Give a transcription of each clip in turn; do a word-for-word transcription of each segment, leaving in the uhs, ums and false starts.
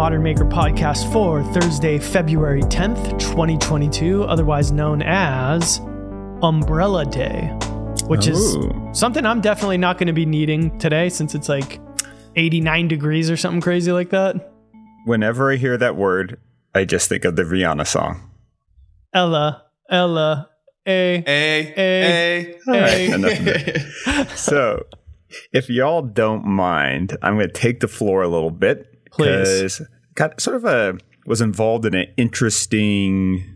Modern Maker podcast for Thursday, February tenth, twenty twenty-two, otherwise known as Umbrella Day, which Ooh. is something I'm definitely not going to be needing today since it's like eighty-nine degrees or something crazy like that. Whenever I hear that word, I just think of the Rihanna song. Ella, Ella, A, A, A, A. Right, enough of it. So, if y'all don't mind, I'm going to take the floor a little bit. Please. Because got sort of a, was involved in an interesting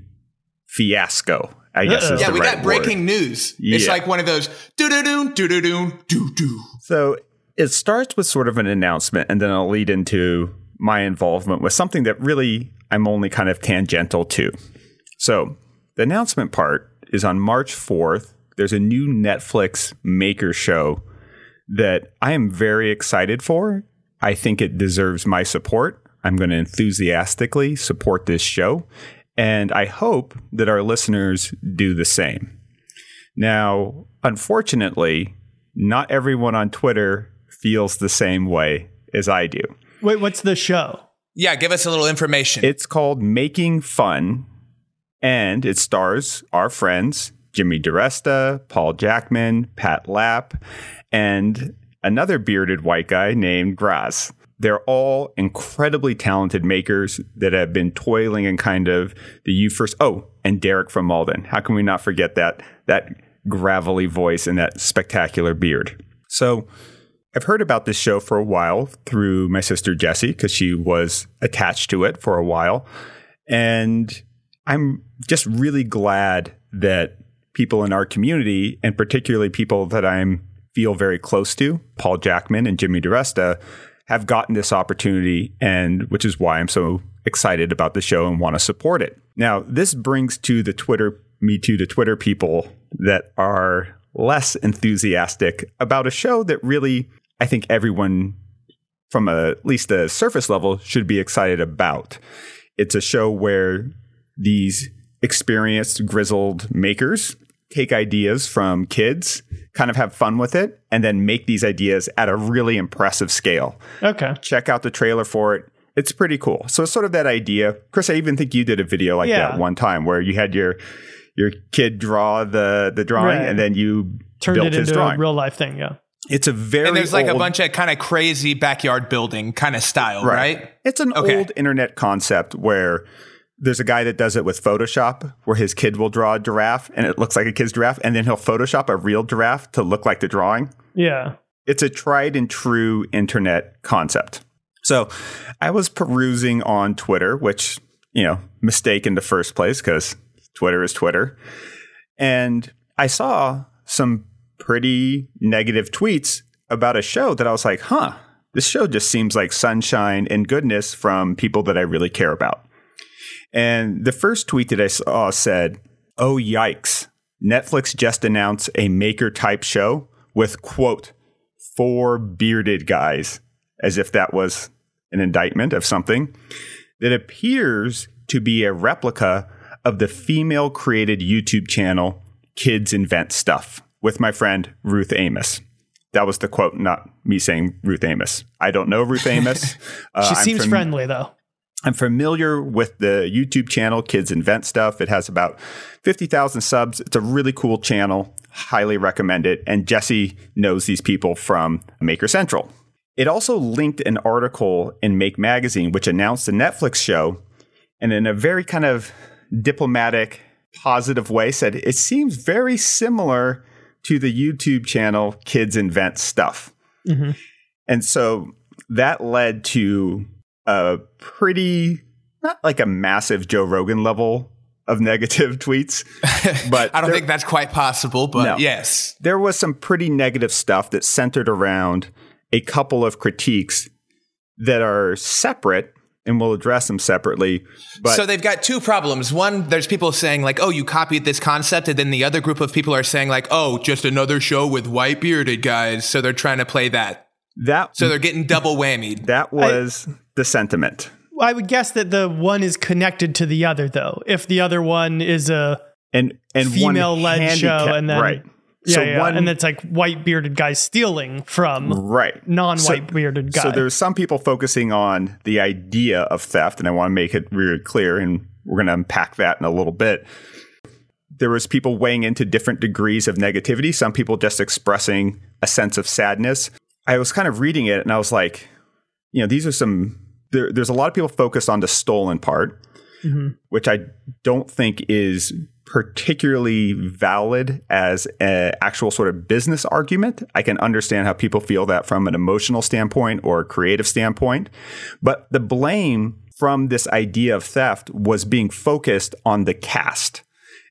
fiasco, I guess Uh-oh. is Yeah, the we right got breaking word. news. Yeah. It's like one of those doo-doo-doo, doo-doo-doo, doo-doo. So, it starts with sort of an announcement, and then I'll lead into my involvement with something that really I'm only kind of tangential to. So, the announcement part is on March fourth. There's a new Netflix Maker show that I am very excited for. I think it deserves my support. I'm going to enthusiastically support this show, and I hope that our listeners do the same. Now, unfortunately, not everyone on Twitter feels the same way as I do. Wait, what's the show? Yeah, give us a little information. It's called Making Fun, and it stars our friends, Jimmy DiResta, Paul Jackman, Pat Lapp, and another bearded white guy named Graz. They're all incredibly talented makers that have been toiling in kind of the you first. Oh, and Derek from Malden. How can we not forget that, that gravelly voice and that spectacular beard? So I've heard about this show for a while through my sister Jessie, because she was attached to it for a while. And I'm just really glad that people in our community, and particularly people that I'm feel very close to, Paul Jackman and Jimmy DiResta, have gotten this opportunity, and which is why I'm so excited about the show and want to support it. Now, this brings to the Twitter, me to the Twitter people that are less enthusiastic about a show that really, I think everyone from a, at least a surface level should be excited about. It's a show where these experienced, grizzled makers take ideas from kids, kind of have fun with it, and then make these ideas at a really impressive scale. Okay. Check out the trailer for it. It's pretty cool. So it's sort of that idea. Chris, I even think you did a video like yeah. that one time where you had your your kid draw the, the drawing, right. and then you turned built it his into drawing. a real life thing, yeah. It's a very And there's like old, a bunch of kind of crazy backyard building kind of style, right? right? It's an okay. old internet concept where there's a guy that does it with Photoshop where his kid will draw a giraffe and it looks like a kid's giraffe, and then he'll Photoshop a real giraffe to look like the drawing. Yeah. It's a tried and true internet concept. So I was perusing on Twitter, which, you know, mistake in the first place because Twitter is Twitter. And I saw some pretty negative tweets about a show that I was like, huh, this show just seems like sunshine and goodness from people that I really care about. And the first tweet that I saw said, oh, yikes. Netflix just announced a maker-type show with, quote, four bearded guys, as if that was an indictment of something, that appears to be a replica of the female-created YouTube channel Kids Invent Stuff with my friend Ruth Amos. That was the quote, not me saying Ruth Amos. I don't know Ruth Amos. Uh, she seems fam- friendly, though. I'm familiar with the YouTube channel Kids Invent Stuff. It has about fifty thousand subs. It's a really cool channel. Highly recommend it. And Jesse knows these people from Maker Central. It also linked an article in Make Magazine, which announced the Netflix show, and in a very kind of diplomatic, positive way said, it seems very similar to the YouTube channel Kids Invent Stuff. Mm-hmm. And so that led to a pretty, not like a massive Joe Rogan level of negative tweets, but I don't there, think that's quite possible, but no, yes. There was some pretty negative stuff that centered around a couple of critiques that are separate, and we'll address them separately. But so they've got two problems. One, there's people saying like, oh, you copied this concept. And then the other group of people are saying like, oh, just another show with white bearded guys. So they're trying to play that. That so they're getting double whammied. That was I, the sentiment. I would guess that the one is connected to the other, though. If the other one is a and, and female-led show, and then right. Yeah, so yeah. one, and it's like white bearded guys stealing from right. non-white so, bearded guy. So there's some people focusing on the idea of theft, and I want to make it really clear, and we're going to unpack that in a little bit. There was people weighing into different degrees of negativity, some people just expressing a sense of sadness. I was kind of reading it, and I was like, you know, these are some, there, there's a lot of people focused on the stolen part, mm-hmm. which I don't think is particularly valid as an actual sort of business argument. I can understand how people feel that from an emotional standpoint or a creative standpoint. But the blame from this idea of theft was being focused on the cast.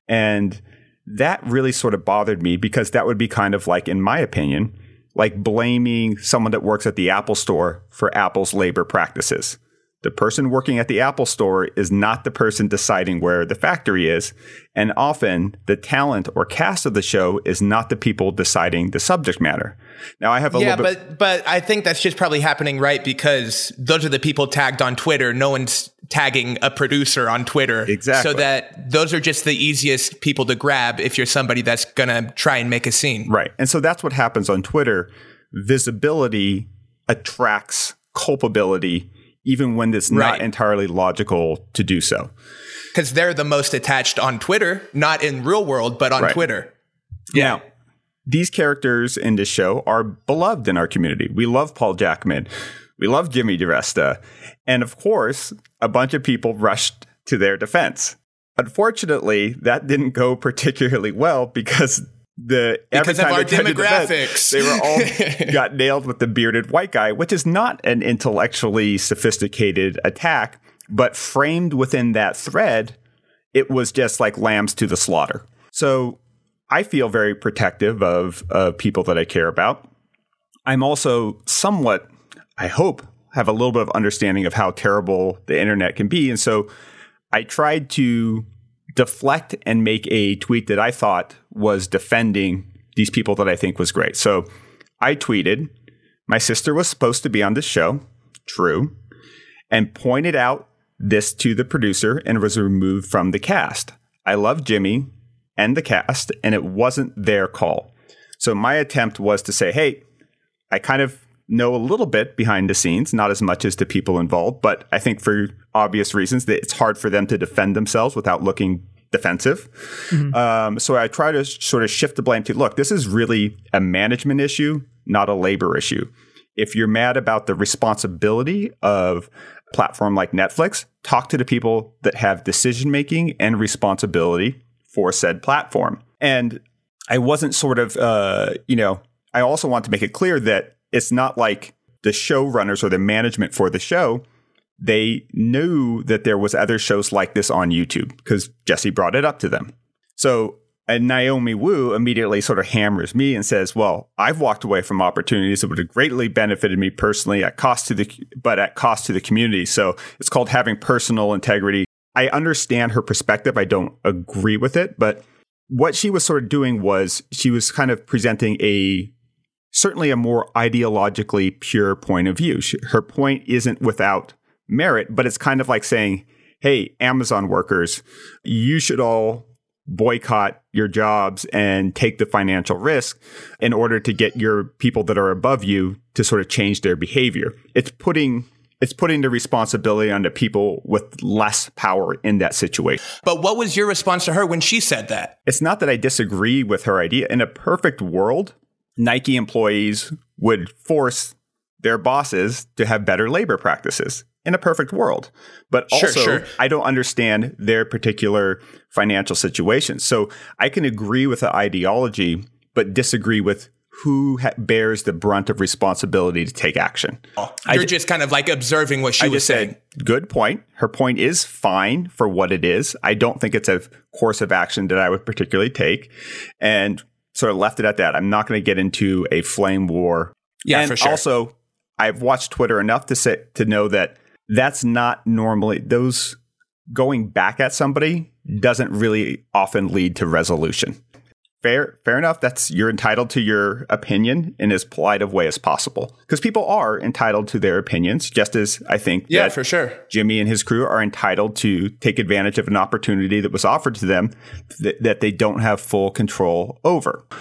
And that really sort of bothered me because that would be kind of like, in my opinion, like blaming someone that works at the Apple store for Apple's labor practices. The person working at the Apple store is not the person deciding where the factory is. And often the talent or cast of the show is not the people deciding the subject matter. Now, I have a yeah, little bit. but but I think that's just probably happening, right? Because those are the people tagged on Twitter. No one's tagging a producer on Twitter. Exactly. So that those are just the easiest people to grab if you're somebody that's going to try and make a scene. Right. And so that's what happens on Twitter. Visibility attracts culpability, even when it's not right. entirely logical to do so. Because they're the most attached on Twitter, not in real world, but on right. Twitter. Yeah. Now, these characters in this show are beloved in our community. We love Paul Jackman. We love Jimmy DiResta. And of course, a bunch of people rushed to their defense. Unfortunately, that didn't go particularly well because the because every of time our they demographics, defense, they were all got nailed with the bearded white guy, which is not an intellectually sophisticated attack, but framed within that thread, it was just like lambs to the slaughter. So I feel very protective of uh, people that I care about. I'm also somewhat, I hope, have a little bit of understanding of how terrible the internet can be. And so I tried to deflect and make a tweet that I thought was defending these people that I think was great. So I tweeted, my sister was supposed to be on this show, true, and pointed out this to the producer and was removed from the cast. I love Jimmy and the cast, and it wasn't their call. So my attempt was to say, hey, I kind of know a little bit behind the scenes, not as much as the people involved, but I think for obvious reasons that it's hard for them to defend themselves without looking defensive. Mm-hmm. Um, so I try to sort of shift the blame to, look, this is really a management issue, not a labor issue. If you're mad about the responsibility of a platform like Netflix, talk to the people that have decision-making and responsibility for said platform. And I wasn't sort of, uh, you know, I also want to make it clear that it's not like the showrunners or the management for the show, they knew that there was other shows like this on YouTube because Jesse brought it up to them. So and Naomi Wu immediately sort of hammers me and says, well, I've walked away from opportunities that would have greatly benefited me personally at cost to the, but at cost to the community. So it's called having personal integrity. I understand her perspective. I don't agree with it, but what she was sort of doing was she was kind of presenting a certainly a more ideologically pure point of view. She, her point isn't without merit, but it's kind of like saying, hey, Amazon workers, you should all boycott your jobs and take the financial risk in order to get your people that are above you to sort of change their behavior. It's putting it's putting the responsibility on the people with less power in that situation. But what was your response to her when she said that? It's not that I disagree with her idea. In a perfect world, Nike employees would force their bosses to have better labor practices. In a perfect world. But also, sure, sure. I don't understand their particular financial situation. So I can agree with the ideology, but disagree with who ha- bears the brunt of responsibility to take action. You're d- just kind of like observing what she I was just saying. Said, good point. Her point is fine for what it is. I don't think it's a course of action that I would particularly take. And sort of left it at that. I'm not going to get into a flame war. Yeah, and for sure. Also, I've watched Twitter enough to say, to know that that's not normally, those going back at somebody doesn't really often lead to resolution. Fair, fair enough. That's, you're entitled to your opinion in as polite of way as possible. Because people are entitled to their opinions, just as I think yeah, that for sure. Jimmy and his crew are entitled to take advantage of an opportunity that was offered to them th- that they don't have full control over.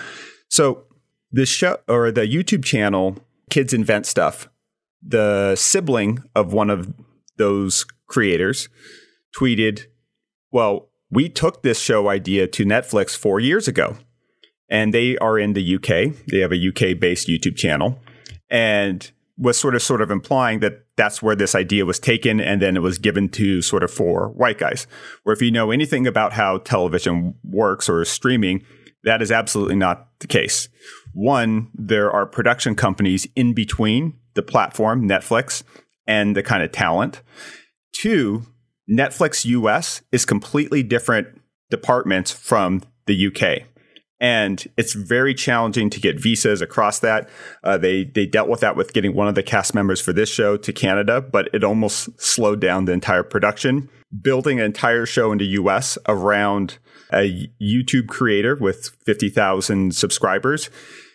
So the show or the YouTube channel, Kids Invent Stuff, the sibling of one of those creators tweeted, well, we took this show idea to Netflix four years ago, and they are in the U K. They have a U K-based YouTube channel, and was sort of sort of implying that that's where this idea was taken, and then it was given to sort of four white guys. Where if you know anything about how television works or streaming, that is absolutely not the case. One, there are production companies in between the platform, Netflix, and the kind of talent. Two, Netflix U S is completely different departments from the U K. And it's very challenging to get visas across that. Uh, they they dealt with that with getting one of the cast members for this show to Canada, but it almost slowed down the entire production. Building an entire show in the U S around a YouTube creator with fifty thousand subscribers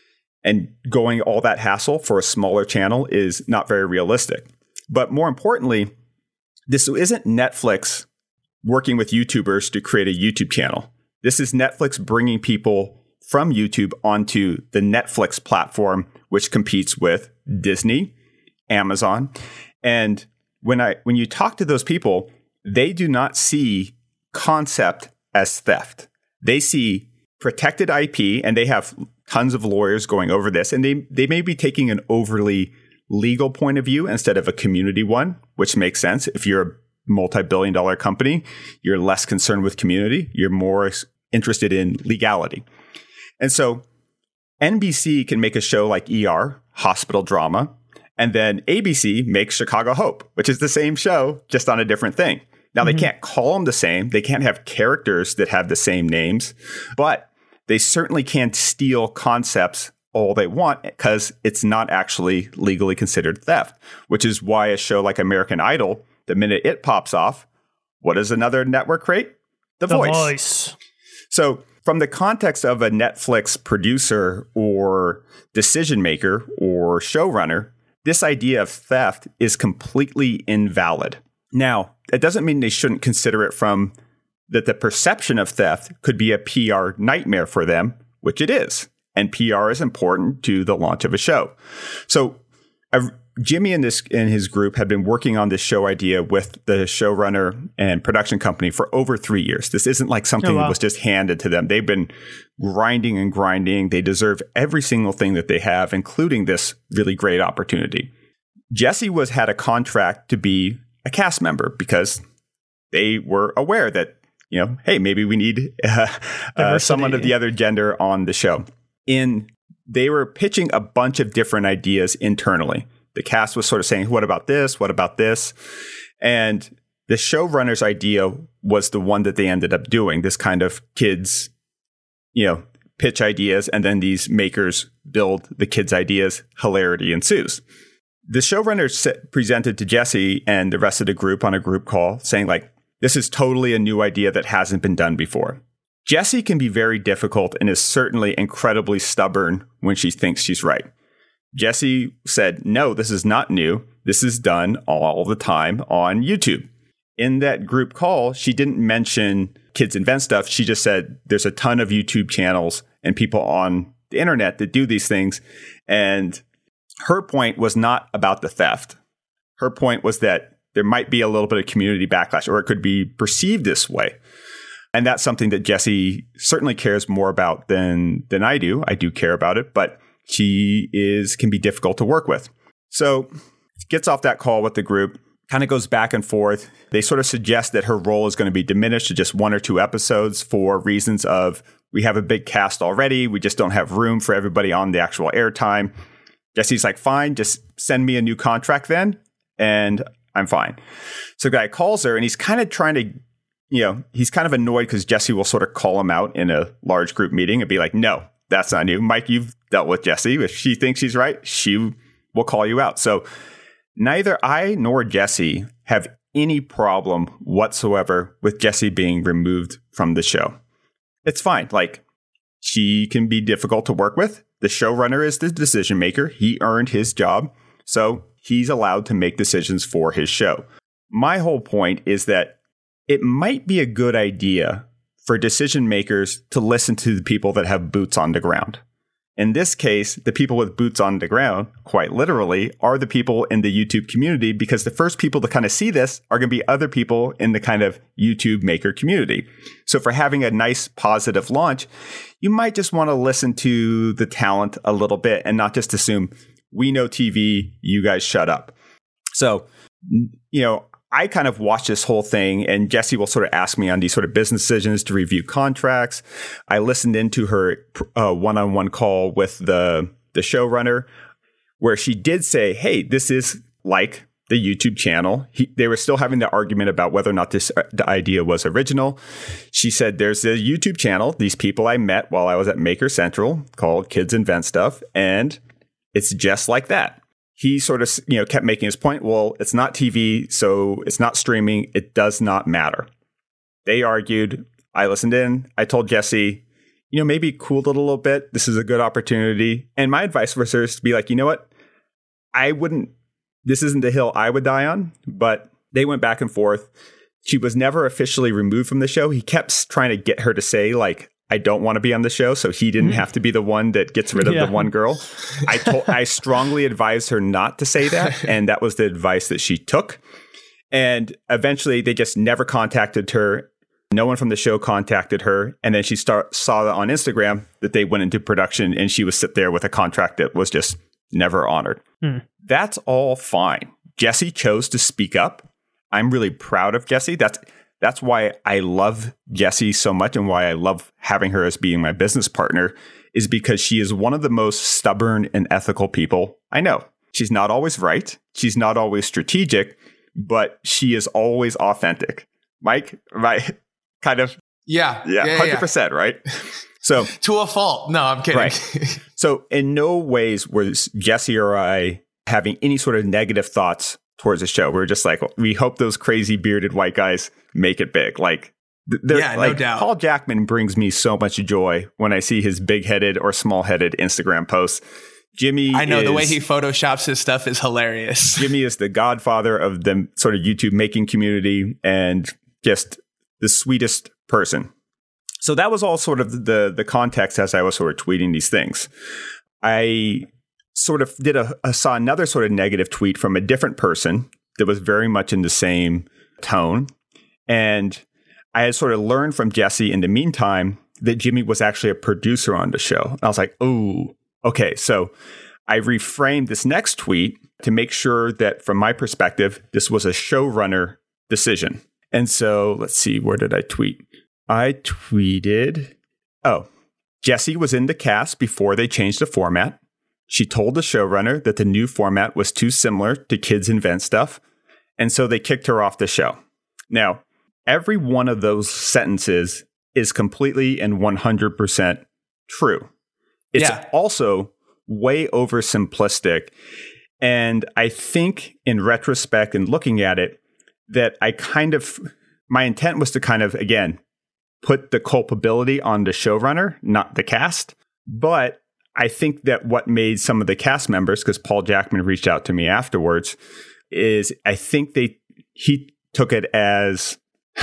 and going all that hassle for a smaller channel is not very realistic. But more importantly, this isn't Netflix working with YouTubers to create a YouTube channel. This is Netflix bringing people from YouTube onto the Netflix platform, which competes with Disney, Amazon. And when I when you talk to those people, they do not see concept as theft. They see protected I P, and they have tons of lawyers going over this. And they, they may be taking an overly legal point of view instead of a community one, which makes sense. If you're a multi-billion dollar company, you're less concerned with community. You're more interested in legality. And so N B C can make a show like E R, hospital drama, and then A B C makes Chicago Hope, which is the same show, just on a different thing. Now, mm-hmm. they can't call them the same. They can't have characters that have the same names, but they certainly can steal concepts all they want because it's not actually legally considered theft, which is why a show like American Idol, the minute it pops off, what does another network create? The, the Voice. Voice. So from the context of a Netflix producer or decision maker or showrunner, this idea of theft is completely invalid. Now, it doesn't mean they shouldn't consider it from that the perception of theft could be a P R nightmare for them, which it is. And P R is important to the launch of a show. So uh, Jimmy and this and his group had been working on this show idea with the showrunner and production company for over three years. This isn't like something oh, wow. that was just handed to them. They've been grinding and grinding. They deserve every single thing that they have, including this really great opportunity. Jesse was had a contract to be a cast member because they were aware that, you know, hey, maybe we need uh, uh, someone of the other gender on the show. In they were pitching a bunch of different ideas internally. The cast was sort of saying, what about this? What about this? And the showrunner's idea was the one that they ended up doing, this kind of kids, you know, pitch ideas, and then these makers build the kids' ideas. Hilarity ensues. The showrunner set, presented to Jesse and the rest of the group on a group call saying, like, this is totally a new idea that hasn't been done before. Jesse can be very difficult and is certainly incredibly stubborn when she thinks she's right. Jesse said, no, this is not new. This is done all the time on YouTube. In that group call, she didn't mention Kids Invent Stuff. She just said there's a ton of YouTube channels and people on the internet that do these things. And her point was not about the theft. Her point was that there might be a little bit of community backlash, or it could be perceived this way. And that's something that Jesse certainly cares more about than than I do. I do care about it, but she is can be difficult to work with. So gets off that call with the group, kind of goes back and forth. They sort of suggest that her role is going to be diminished to just one or two episodes for reasons of we have a big cast already. We just don't have room for everybody on the actual airtime. Jesse's like, fine, just send me a new contract then, and I'm fine. So the guy calls her, and he's kind of trying to, you know, he's kind of annoyed because Jesse will sort of call him out in a large group meeting and be like, no, that's not new. Mike, you've dealt with Jesse. If she thinks she's right, she will call you out. So neither I nor Jesse have any problem whatsoever with Jesse being removed from the show. It's fine. Like, she can be difficult to work with. The showrunner is the decision maker. He earned his job, so he's allowed to make decisions for his show. My whole point is that it might be a good idea for decision makers to listen to the people that have boots on the ground. In this case, the people with boots on the ground, quite literally, are the people in the YouTube community, because the first people to kind of see this are going to be other people in the kind of YouTube maker community. So for having a nice positive launch, you might just want to listen to the talent a little bit and not just assume, we know T V, you guys shut up. So, you know, I kind of watch this whole thing, and Jessie will sort of ask me on these sort of business decisions to review contracts. I listened into her uh, one-on-one call with the, the showrunner, where she did say, hey, this is like the YouTube channel. He, they were still having the argument about whether or not this uh, the idea was original. She said, there's a YouTube channel, these people I met while I was at Maker Central, called Kids Invent Stuff, and it's just like that. He sort of, you know, kept making his point. Well, it's not T V, so it's not streaming. It does not matter. They argued. I listened in. I told Jessie, you know, maybe cool it a little bit. This is a good opportunity. And my advice for her is to be like, you know what? I wouldn't, this isn't the hill I would die on, but they went back and forth. She was never officially removed from the show. He kept trying to get her to say, like, I don't want to be on the show, so he didn't have to be the one that gets rid of yeah. the one girl. I told, I strongly advised her not to say that, and that was the advice that she took. And eventually, they just never contacted her. No one from the show contacted her, and then she start, saw on Instagram that they went into production, and she was sit there with a contract that was just never honored. Hmm. That's all fine. Jessie chose to speak up. I'm really proud of Jessie. That's That's why I love Jessie so much, and why I love having her as being my business partner, is because she is one of the most stubborn and ethical people I know. She's not always right. She's not always strategic, but she is always authentic. Mike, right? Kind of. Yeah. Yeah. yeah one hundred percent, yeah. Right? So to a fault. No, I'm kidding. Right. So in no ways was Jessie or I having any sort of negative thoughts towards the show. We we're just like, well, we hope those crazy bearded white guys make it big. Like, yeah, like, no doubt. Paul Jackman brings me so much joy when I see his big-headed or small-headed Instagram posts. Jimmy I know is, the way he photoshops his stuff is hilarious. Jimmy is the godfather of the sort of YouTube making community, and just the sweetest person. So that was all sort of the the context as I was sort of tweeting these things. I sort of did a, I saw another sort of negative tweet from a different person that was very much in the same tone. And I had sort of learned from Jessie in the meantime that Jimmy was actually a producer on the show. And I was like, oh, okay. So I reframed this next tweet to make sure that from my perspective, this was a showrunner decision. And so let's see, where did I tweet? I tweeted, oh, Jessie was in the cast before they changed the format. She told the showrunner that the new format was too similar to Kids Invent Stuff, and so they kicked her off the show. Now, every one of those sentences is completely and one hundred percent true. It's yeah. also way oversimplistic, and I think in retrospect and looking at it, that I kind of, my intent was to kind of, again, put the culpability on the showrunner, not the cast, but I think that what made some of the cast members, because Paul Jackman reached out to me afterwards, is I think they he took it as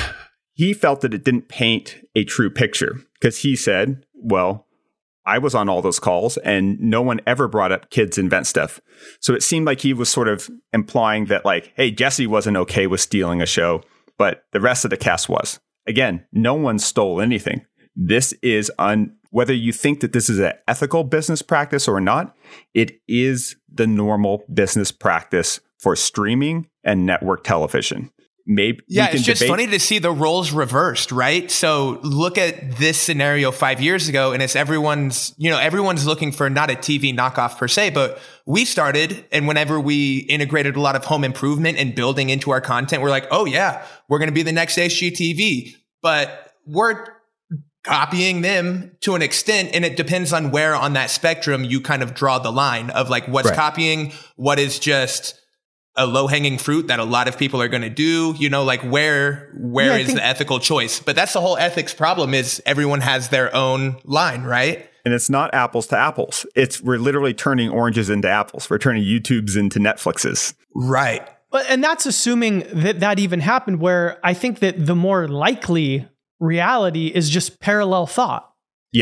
he felt that it didn't paint a true picture, because he said, well, I was on all those calls and no one ever brought up Kids Invent Stuff. So it seemed like he was sort of implying that, like, hey, Jessie wasn't okay with stealing a show, but the rest of the cast was. Again, no one stole anything. This is un. Whether you think that this is an ethical business practice or not, it is the normal business practice for streaming and network television. Maybe yeah, it's just debate- funny to see the roles reversed, right? So look at this scenario five years ago, and it's everyone's, you know, everyone's looking for not a T V knockoff per se, but we started, and whenever we integrated a lot of home improvement and building into our content, we're like, oh yeah, we're going to be the next H G T V, but we're copying them to an extent, and it depends on where on that spectrum you kind of draw the line of like what's right. copying, what is just a low-hanging fruit that a lot of people are going to do, you know, like where where yeah, is think- the ethical choice? But that's the whole ethics problem, is everyone has their own line, right? And it's not apples to apples. It's we're literally turning oranges into apples. We're turning YouTubes into Netflixes. Right. But and that's assuming that that even happened, where I think that the more likely reality is just parallel thought. Yes.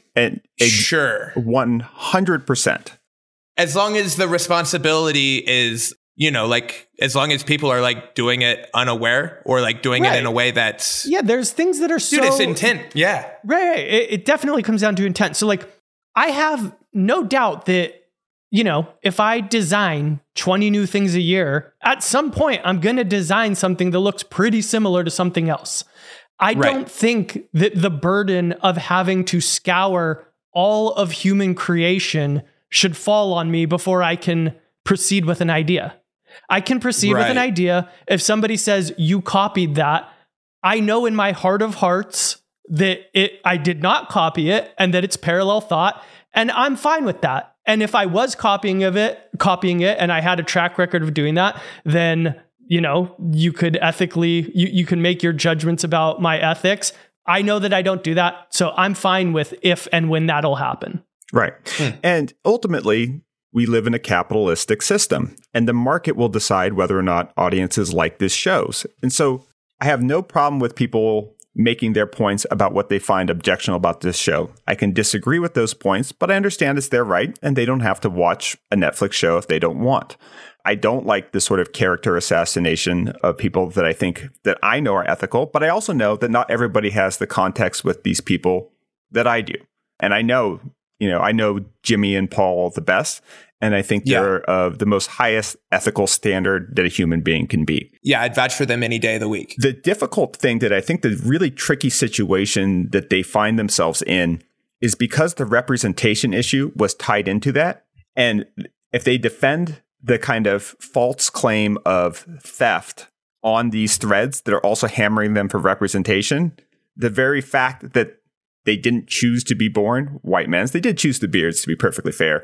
And sure. one hundred percent. As long as the responsibility is, you know, like, as long as people are like doing it unaware or like doing right. it in a way that's. Yeah, there's things that are so. Dude, it's intent. Yeah. Right. right. It, it definitely comes down to intent. So, like, I have no doubt that, you know, if I design twenty new things a year, at some point, I'm going to design something that looks pretty similar to something else. I right. don't think that the burden of having to scour all of human creation should fall on me before I can proceed with an idea. I can proceed right. with an idea. If somebody says you copied that, I know in my heart of hearts that it I did not copy it and that it's parallel thought, and I'm fine with that. And if I was copying of it, copying it, and I had a track record of doing that, then, you know, you could ethically, you, you can make your judgments about my ethics. I know that I don't do that. So I'm fine with if and when that'll happen. Right. Hmm. And ultimately, we live in a capitalistic system, and the market will decide whether or not audiences like this shows. And so I have no problem with people making their points about what they find objectionable about this show. I can disagree with those points, but I understand it's their right, and they don't have to watch a Netflix show if they don't want. I don't like the sort of character assassination of people that I think that I know are ethical, but I also know that not everybody has the context with these people that I do. And I know, you know, I know Jimmy and Paul the best, and I think yeah. they're of the most highest ethical standard that a human being can be. Yeah, I'd vouch for them any day of the week. The difficult thing that I think the really tricky situation that they find themselves in is because the representation issue was tied into that. And if they defend the kind of false claim of theft on these threads that are also hammering them for representation, the very fact that they didn't choose to be born white men. They did choose the beards, to be perfectly fair.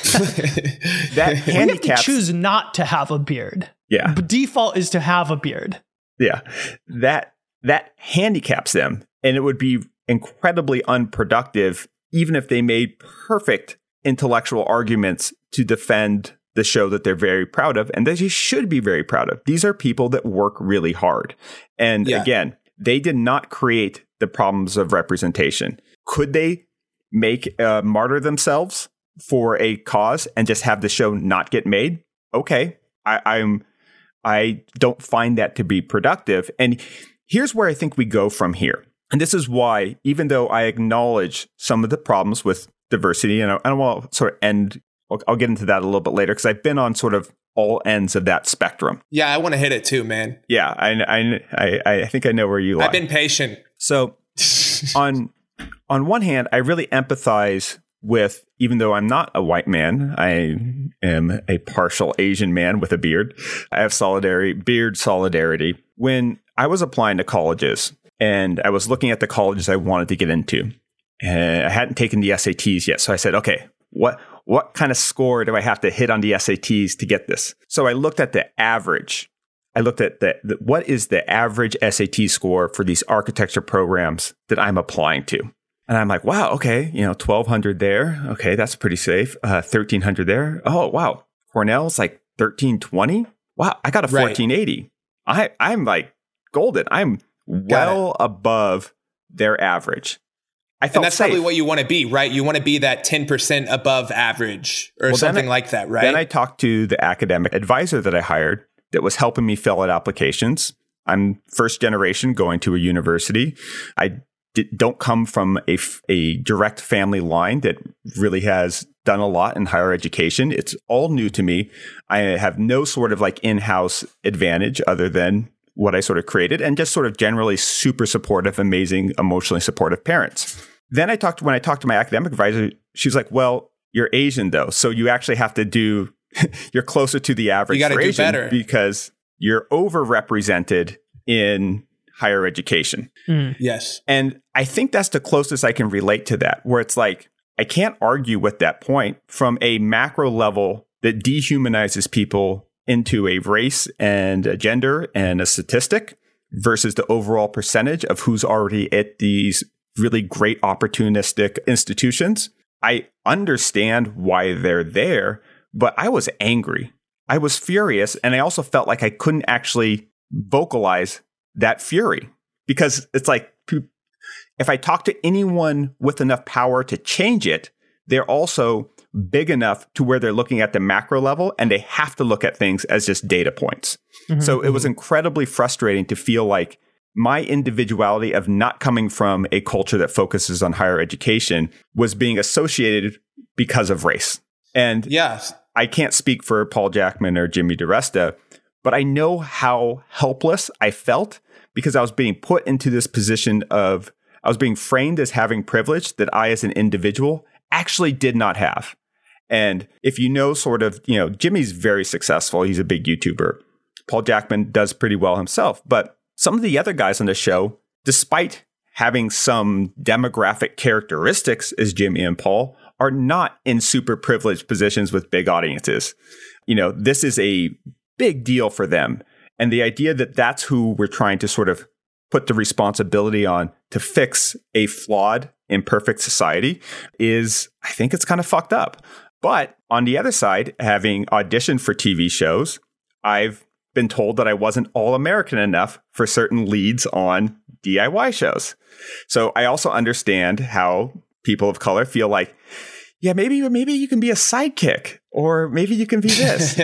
That handicaps. We choose not to have a beard. Yeah. The default is to have a beard. Yeah. That that handicaps them. And it would be incredibly unproductive, even if they made perfect intellectual arguments to defend the show that they're very proud of and that you should be very proud of. These are people that work really hard. And yeah. again, they did not create the problems of representation. Could they make uh, martyr themselves for a cause and just have the show not get made? Okay, I, I'm. I don't find that to be productive. And here's where I think we go from here. And this is why, even though I acknowledge some of the problems with diversity, and I, I will sort of end. I'll, I'll get into that a little bit later because I've been on sort of all ends of that spectrum. Yeah, I want to hit it too, man. Yeah, I, I, I think I know where you lie. I've been patient. So on on one hand, I really empathize with, even though I'm not a white man, I am a partial Asian man with a beard. I have solidarity, beard solidarity. When I was applying to colleges and I was looking at the colleges I wanted to get into, and I hadn't taken the S A Ts yet. So I said, okay, what what kind of score do I have to hit on the S A Ts to get this? So I looked at the average. I looked at the, the what is the average S A T score for these architecture programs that I'm applying to. And I'm like, wow, okay, you know, twelve hundred there. Okay, that's pretty safe. Uh, thirteen hundred there. Oh, wow. Cornell's like thirteen twenty. Wow, I got a fourteen eighty. Right. I, I'm like golden. I'm well above their average. I felt and that's safe. Probably what you want to be, right? You want to be that ten percent above average or well, something I, like that, right? Then I talked to the academic advisor that I hired that was helping me fill out applications. I'm first generation going to a university. I d- don't come from a, f- a direct family line that really has done a lot in higher education. It's all new to me. I have no sort of like in-house advantage other than what I sort of created and just sort of generally super supportive, amazing, emotionally supportive parents. Then I talked, when I talked to my academic advisor, she was like, well, you're Asian though. So you actually have to do, you're closer to the average. You got to do Asian better because you're overrepresented in higher education. Mm. Yes. And I think that's the closest I can relate to that, where it's like, I can't argue with that point from a macro level that dehumanizes people into a race and a gender and a statistic versus the overall percentage of who's already at these really great opportunistic institutions. I understand why they're there, but I was angry. I was furious. And I also felt like I couldn't actually vocalize that fury because it's like, if I talk to anyone with enough power to change it, they're also big enough to where they're looking at the macro level and they have to look at things as just data points. Mm-hmm. So it was incredibly frustrating to feel like my individuality of not coming from a culture that focuses on higher education was being associated because of race. And yes, I can't speak for Paul Jackman or Jimmy DiResta, but I know how helpless I felt because I was being put into this position of, I was being framed as having privilege that I as an individual actually did not have. And if you know sort of, you know, Jimmy's very successful. He's a big YouTuber. Paul Jackman does pretty well himself. But some of the other guys on the show, despite having some demographic characteristics as Jimmy and Paul, are not in super privileged positions with big audiences. You know, this is a big deal for them. And the idea that that's who we're trying to sort of put the responsibility on to fix a flawed, imperfect society is, I think it's kind of fucked up. But on the other side, having auditioned for T V shows, I've been told that I wasn't all-American enough for certain leads on D I Y shows. So I also understand how people of color feel like, yeah, maybe maybe you can be a sidekick, or maybe you can be this.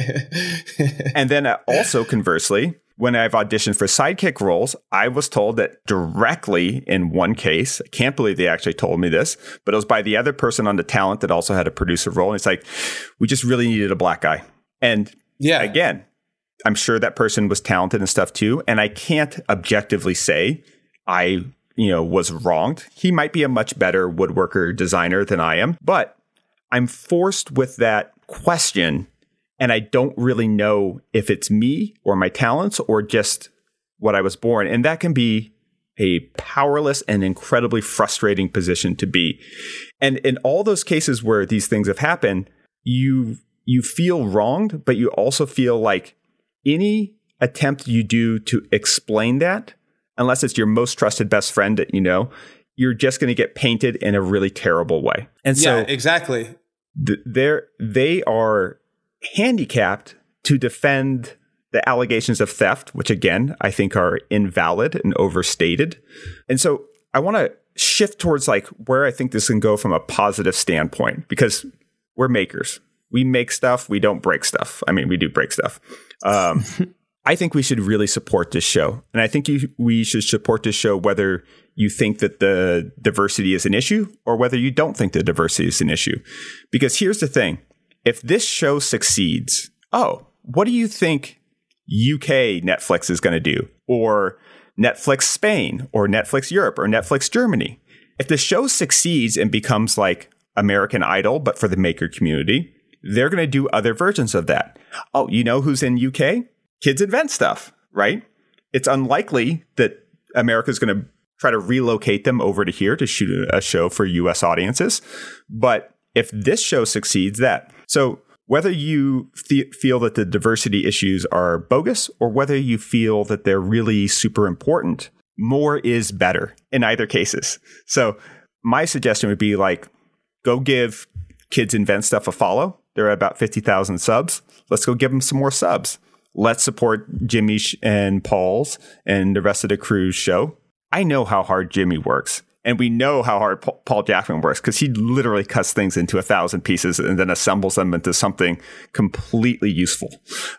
And then also conversely, when I've auditioned for sidekick roles, I was told that directly in one case, I can't believe they actually told me this, but it was by the other person on the talent that also had a producer role. And it's like, we just really needed a black guy. And yeah, again, I'm sure that person was talented and stuff too. And I can't objectively say I, you know, was wronged. He might be a much better woodworker designer than I am, but I'm forced with that question. And I don't really know if it's me or my talents or just what I was born. And that can be a powerless and incredibly frustrating position to be. And in all those cases where these things have happened, you you feel wronged, but you also feel like any attempt you do to explain that, unless it's your most trusted best friend that you know, you're just going to get painted in a really terrible way. And so yeah, exactly. Th- they're, they are handicapped to defend the allegations of theft, which again, I think are invalid and overstated. And so I want to shift towards like where I think this can go from a positive standpoint, because we're makers. We make stuff. We don't break stuff. I mean, we do break stuff. Um, I think we should really support this show. And I think you, we should support this show whether you think that the diversity is an issue or whether you don't think the diversity is an issue. Because here's the thing. If this show succeeds, oh, what do you think U K Netflix is going to do? Or Netflix Spain, or Netflix Europe, or Netflix Germany? If the show succeeds and becomes like American Idol, but for the maker community, they're going to do other versions of that. Oh, you know who's in U K? Kids Invent Stuff, right? It's unlikely that America's going to try to relocate them over to here to shoot a show for U S audiences. But if this show succeeds, that. So whether you th- feel that the diversity issues are bogus or whether you feel that they're really super important, more is better in either cases. So my suggestion would be like, go give Kids Invent Stuff a follow. They're at about fifty thousand subs. Let's go give them some more subs. Let's support Jimmy and Paul's and the rest of the crew's show. I know how hard Jimmy works. And we know how hard Paul Jackman works because he literally cuts things into a thousand pieces and then assembles them into something completely useful.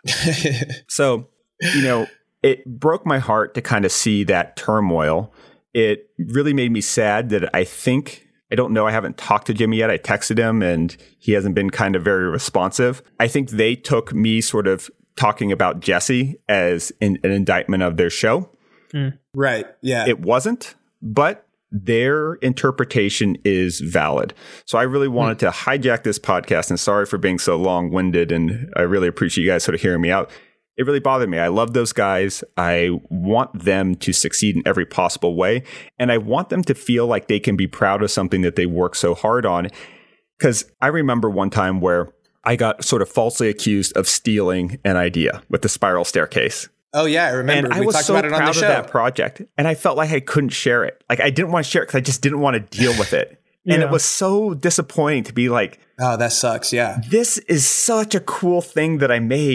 So, you know, it broke my heart to kind of see that turmoil. It really made me sad that I think, I don't know, I haven't talked to Jimmy yet. I texted him and he hasn't been kind of very responsive. I think they took me sort of talking about Jesse as an, an indictment of their show. Mm. Right. Yeah. It wasn't, but their interpretation is valid. So I really wanted to hijack this podcast, and sorry for being so long-winded, and I really appreciate you guys sort of hearing me out. It really bothered me. I love those guys. I want them to succeed in every possible way, and I want them to feel like they can be proud of something that they work so hard on. Because I remember one time where I got sort of falsely accused of stealing an idea with the spiral staircase. Oh, yeah, I remember. And I we was talked so about it on proud the show. of that project. And I felt like I couldn't share it. Like I didn't want to share it because I just didn't want to deal with it. Yeah. And it was so disappointing to be like, oh, that sucks. Yeah. This is such a cool thing that I made.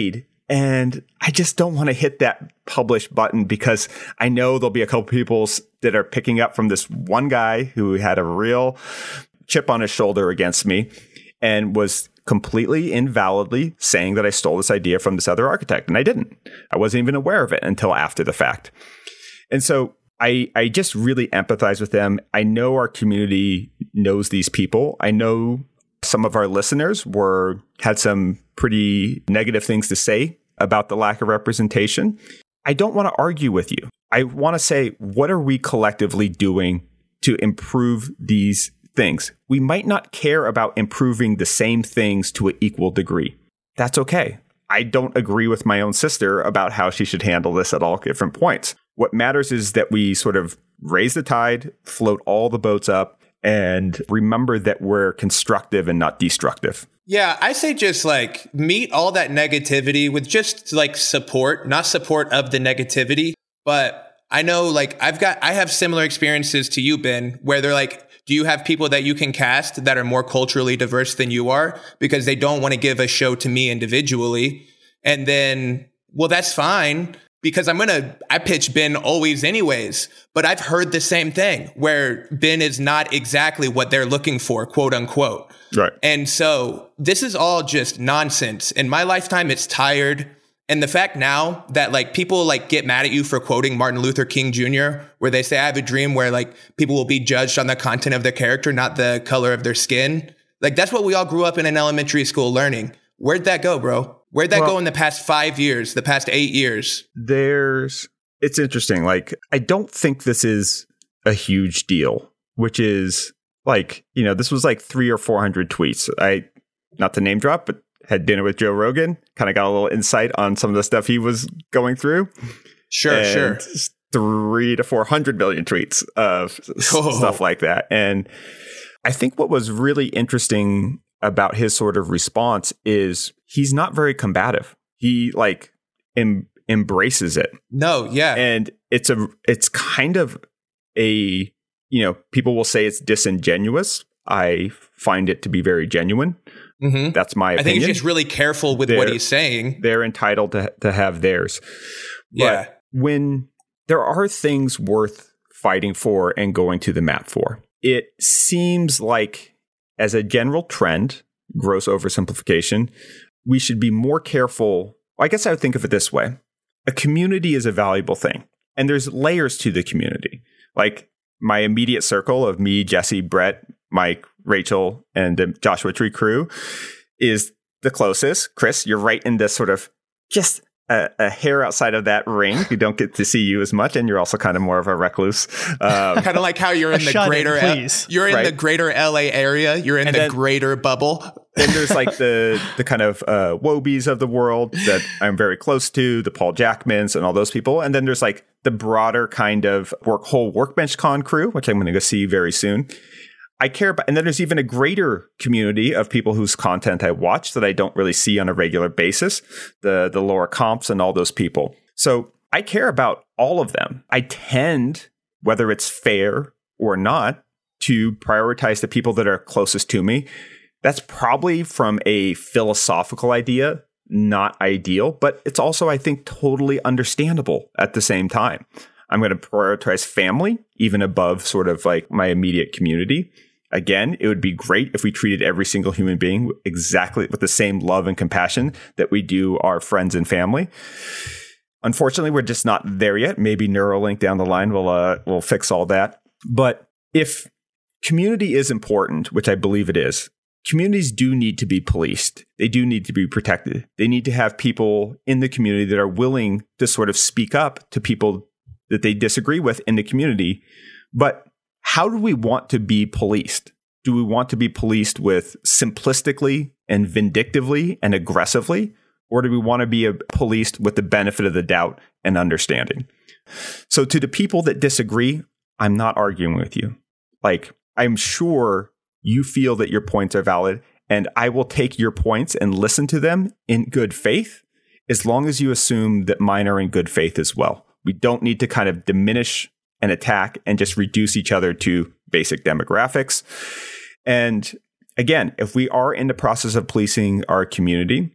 And I just don't want to hit that publish button because I know there'll be a couple people that are picking up from this one guy who had a real chip on his shoulder against me and was completely invalidly saying that I stole this idea from this other architect. And I didn't. I wasn't even aware of it until after the fact. And so I, I just really empathize with them. I know our community knows these people. I know some of our listeners were had some pretty negative things to say about the lack of representation. I don't want to argue with you. I want to say, what are we collectively doing to improve these things? We might not care about improving the same things to an equal degree. That's okay. I don't agree with my own sister about how she should handle this at all different points. What matters is that we sort of raise the tide, float all the boats up, and remember that we're constructive and not destructive. Yeah, I say just like meet all that negativity with just like support, not support of the negativity. But I know like I've got, I have similar experiences to you, Ben, where they're like, do you have people that you can cast that are more culturally diverse than you are because they don't want to give a show to me individually? And then, well, that's fine. Because I'm going to, I pitch Ben always anyways, but I've heard the same thing where Ben is not exactly what they're looking for, quote unquote. Right. And so this is all just nonsense. In my lifetime, it's tired. And the fact now that like people like get mad at you for quoting Martin Luther King Junior, where they say, I have a dream where like people will be judged on the content of their character, not the color of their skin. Like that's what we all grew up in in elementary school learning. Where'd that go, bro? Where'd that well, go in the past five years, the past eight years? There's, it's interesting. Like, I don't think this is a huge deal, which is like, you know, this was like three or four hundred tweets. I, not to name drop, but had dinner with Joe Rogan, kind of got a little insight on some of the stuff he was going through. Sure, and sure. Three to four hundred million tweets of oh. stuff like that. And I think what was really interesting about his sort of response is he's not very combative. He like em- embraces it. No, yeah. And it's a it's kind of a, you know, people will say it's disingenuous. I find it to be very genuine. Mm-hmm. That's my opinion. I think he's just really careful with they're, what he's saying. They're entitled to to have theirs. Yeah. But when there are things worth fighting for and going to the mat for, it seems like as a general trend, gross oversimplification, we should be more careful. I guess I would think of it this way. A community is a valuable thing, and there's layers to the community. Like my immediate circle of me, Jesse, Brett, Mike, Rachel, and the Joshua Tree crew is the closest. Chris, you're right in this sort of just a, a hair outside of that ring. We don't get to see you as much, and you're also kind of more of a recluse. Um, kind of like how you're in the greater, in, L- you're in right? the greater L A area. You're in and the then, greater bubble. Then there's like the the kind of uh, Wobies of the world that I'm very close to, the Paul Jackmans and all those people. And then there's like the broader kind of work whole Workbench Con crew, which I'm going to go see very soon. I care about, and then there's even a greater community of people whose content I watch that I don't really see on a regular basis, the the Laura Comps and all those people. So I care about all of them. I tend, whether it's fair or not, to prioritize the people that are closest to me. That's probably from a philosophical idea, not ideal, but it's also, I think, totally understandable at the same time. I'm going to prioritize family, even above sort of like my immediate community. Again, it would be great if we treated every single human being exactly with the same love and compassion that we do our friends and family. Unfortunately, we're just not there yet. Maybe Neuralink down the line will uh, will fix all that. But if community is important, which I believe it is, communities do need to be policed. They do need to be protected. They need to have people in the community that are willing to sort of speak up to people that they disagree with in the community. But how do we want to be policed? Do we want to be policed with simplistically and vindictively and aggressively? Or do we want to be a, policed with the benefit of the doubt and understanding? So to the people that disagree, I'm not arguing with you. Like, I'm sure you feel that your points are valid, and I will take your points and listen to them in good faith, as long as you assume that mine are in good faith as well. We don't need to kind of diminish and attack and just reduce each other to basic demographics. And again, if we are in the process of policing our community,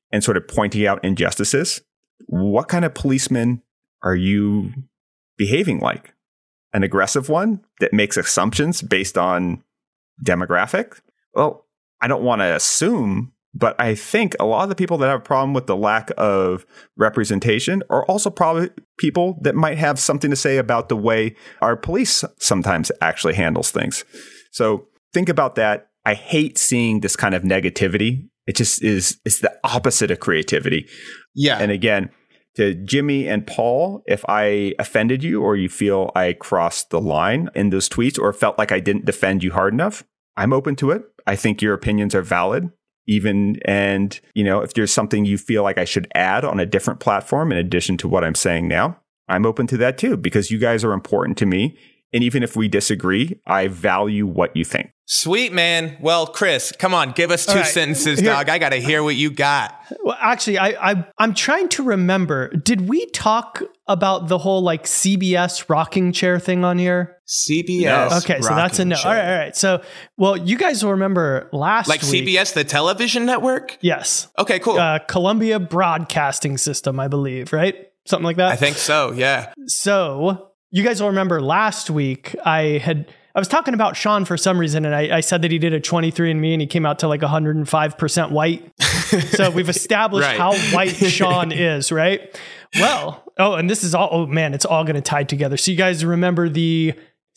and sort of pointing out injustices, what kind of policeman are you behaving like? An aggressive one that makes assumptions based on demographic? Well, I don't want to assume, but I think a lot of the people that have a problem with the lack of representation are also probably people that might have something to say about the way our police sometimes actually handles things. So think about that. I hate seeing this kind of negativity. It just is, it's the opposite of creativity. Yeah. And again, to Jimmy and Paul, if I offended you or you feel I crossed the line in those tweets or felt like I didn't defend you hard enough, I'm open to it. I think your opinions are valid. Even, and, you know, if there's something you feel like I should add on a different platform in addition to what I'm saying now, I'm open to that too, because you guys are important to me. And even if we disagree, I value what you think. Sweet, man. Well, Chris, come on, give us two right. sentences, Here. dog. I got to hear what you got. Well, actually, I, I, I'm trying to remember. Did we talk about the whole like C B S rocking chair thing on here? C B S. No. Okay, so that's a no. Chair. All right, all right. So, well, you guys will remember last like week. Like C B S, the television network? Yes. Okay, cool. Uh, Columbia Broadcasting System, I believe, right? Something like that? I think so, yeah. So, you guys will remember last week I had... I was talking about Sean for some reason, and I, I said that he did a twenty-three and me, and he came out to like one hundred five percent white. So we've established right. how white Sean is, right? Well, oh, and this is all, oh man, it's all going to tie together. So you guys remember the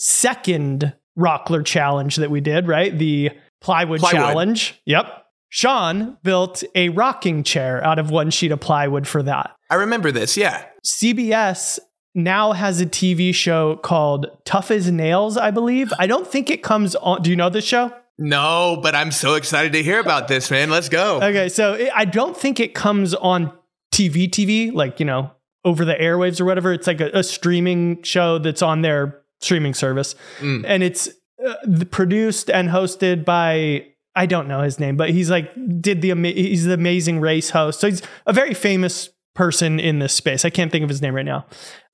second Rockler challenge that we did, right? The plywood, plywood challenge. Yep. Sean built a rocking chair out of one sheet of plywood for that. I remember this, yeah. C B S now has a T V show called Tough as Nails, I believe. I don't think it comes on. Do you know this show? No, but I'm so excited to hear about this, man. Let's go. Okay, so it, I don't think it comes on T V T V, like, you know, over the airwaves or whatever. It's like a, a streaming show that's on their streaming service. Mm. And it's uh, produced and hosted by, I don't know his name, but he's like, did the, he's the Amazing Race host. So he's a very famous person in this space. I can't think of his name right now.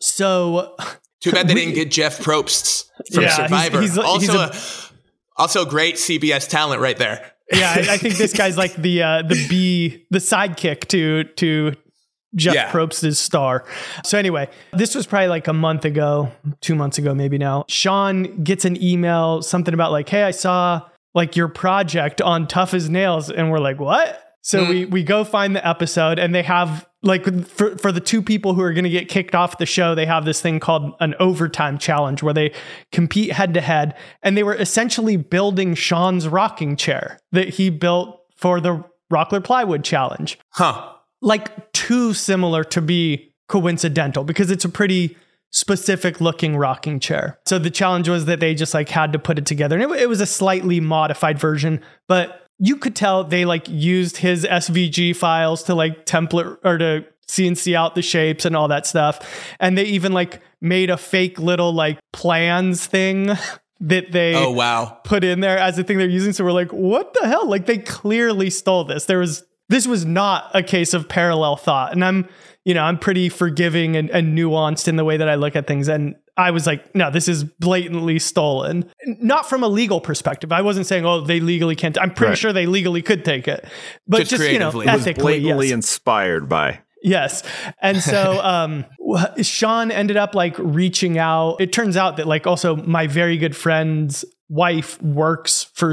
So too bad they we, didn't get Jeff Probst from yeah, Survivor. He's, he's, also he's a, a also great C B S talent right there. Yeah, I, I think this guy's like the uh, the B the sidekick to to Jeff yeah. Probst's star. So anyway, this was probably like a month ago, two months ago, maybe now. Sean gets an email, something about like, hey, I saw like your project on Tough as Nails, and we're like, what? So mm. we we go find the episode, and they have like for, for the two people who are going to get kicked off the show, they have this thing called an overtime challenge where they compete head to head. And they were essentially building Sean's rocking chair that he built for the Rockler Plywood Challenge. Huh. Like too similar to be coincidental because it's a pretty specific looking rocking chair. So the challenge was that they just like had to put it together. And it, it was a slightly modified version, but you could tell they like used his S V G files to like template or to C N C out the shapes and all that stuff. And they even like made a fake little like plans thing that they oh, wow. put in there as the thing they're using. So we're like, what the hell? Like they clearly stole this. There was, this was not a case of parallel thought. And I'm, you know, I'm pretty forgiving and, and nuanced in the way that I look at things. And I was like, no, this is blatantly stolen. Not from a legal perspective. I wasn't saying, oh, they legally can't. I'm pretty right. sure they legally could take it. But just, just you know, ethically. It was blatantly yes. inspired by. Yes. And so um, Sean ended up like reaching out. It turns out that like also my very good friend's wife works for